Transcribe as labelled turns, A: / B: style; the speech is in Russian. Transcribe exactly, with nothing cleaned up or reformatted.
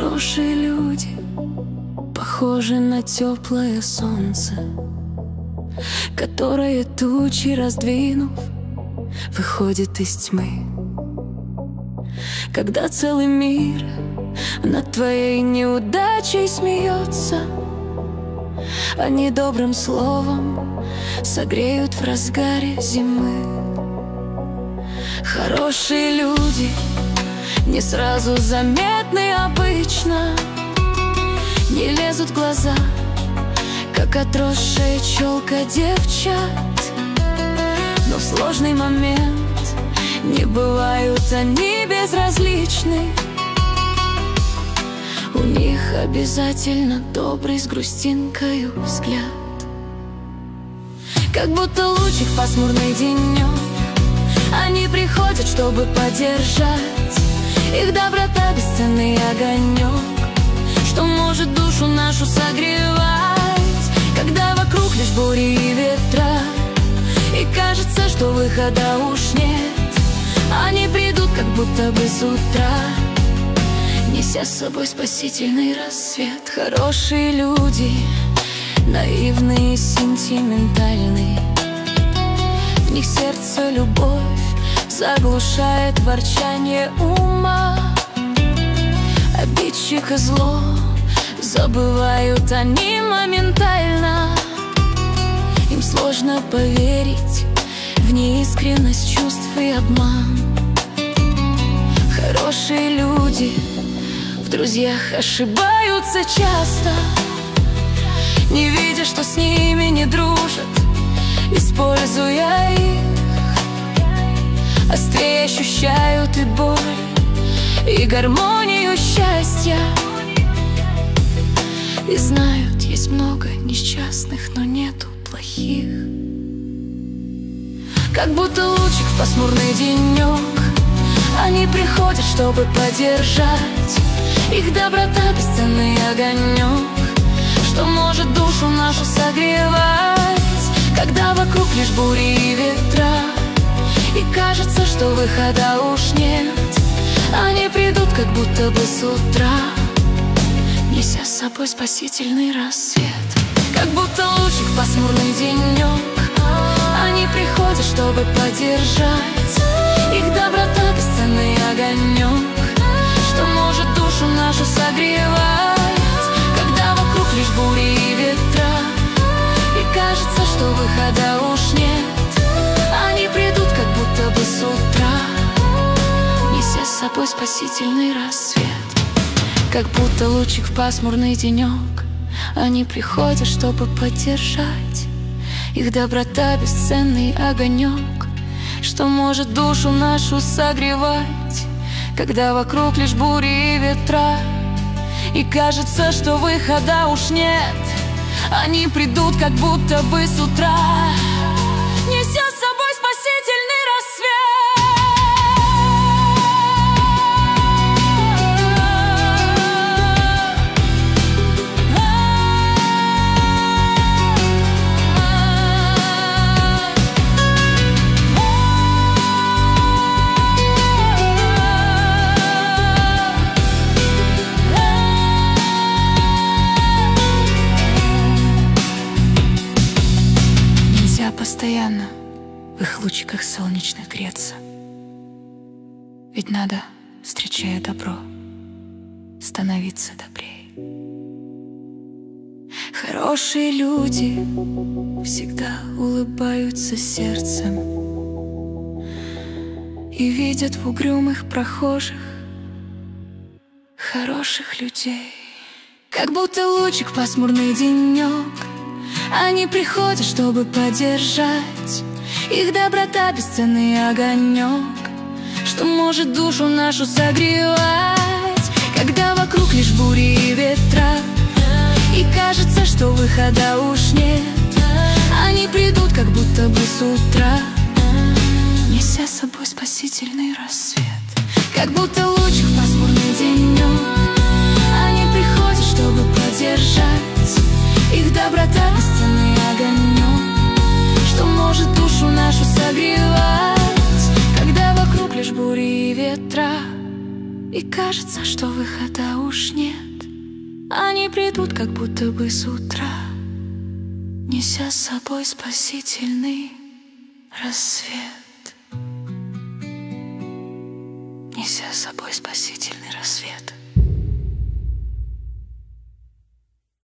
A: Хорошие люди похожи на теплое солнце, которое, тучи раздвинув, выходит из тьмы. Когда целый мир над твоей неудачей смеется, они добрым словом согреют в разгаре зимы. Хорошие люди не сразу заметны обычно, не лезут в глаза, как отросшая челка девчат. Но в сложный момент не бывают они безразличны. У них обязательно добрый с грустинкою взгляд. Как будто лучик в пасмурный денек, они приходят, чтобы поддержать. Их доброта — бесценный огонек, что может душу нашу согревать. Когда вокруг лишь бури и ветра, и кажется, что выхода уж нет, они придут, как будто бы с утра, неся с собой спасительный рассвет. Хорошие люди, наивные и сентиментальные, в них сердце любовь заглушает ворчание ума. Обидчик и зло забывают они моментально. Им сложно поверить в неискренность чувств и обман. Хорошие люди в друзьях ошибаются часто, не видя, что с ними не дружат, используя их. Острее ощущают и боль, и гармонию счастья, и знают, есть много несчастных, но нету плохих. Как будто лучик в пасмурный денек, они приходят, чтобы поддержать. Их доброта — бесценный огонек, что может душу нашу согревать. Когда вокруг лишь бури и ветра, и кажется, что выхода уж нет, они придут, как будто бы с утра, неся с собой спасительный рассвет. Как будто лучик в пасмурный денек, они приходят, чтобы поддержать. Их доброта — бесценный огонек, что может душу нашу согревать. Когда вокруг лишь бури и ветра, и кажется, что выхода уж нет, они придут, как будто бы с утра, неся с собой спасительный рассвет. Как будто лучик в пасмурный денек, они приходят, чтобы поддержать. Их доброта — бесценный огонек, что может душу нашу согревать. Когда вокруг лишь бури и ветра, и кажется, что выхода уж нет, они придут, как будто бы с утра, неся с собой спасительный рассвет. Постоянно в их лучиках солнечных греться, ведь надо, встречая добро, становиться добрее. Хорошие люди всегда улыбаются сердцем и видят в угрюмых прохожих хороших людей. Как будто лучик в пасмурный денек, они приходят, чтобы поддержать. Их доброта — бесценный огонек, что может душу нашу согревать. Когда вокруг лишь бури и ветра, и кажется, что выхода уж нет, они придут, как будто бы с утра, неся с собой спасительный рассвет. Как будто лучик в пасмурный денек, они приходят, чтобы поддержать. Их доброта — бесценный огонек, что может душу нашу согревать. Когда вокруг лишь бури и ветра, и кажется, кажется, что выхода уж нет, они придут как будто бы с утра, неся с собой спасительный рассвет, неся с собой спасительный рассвет.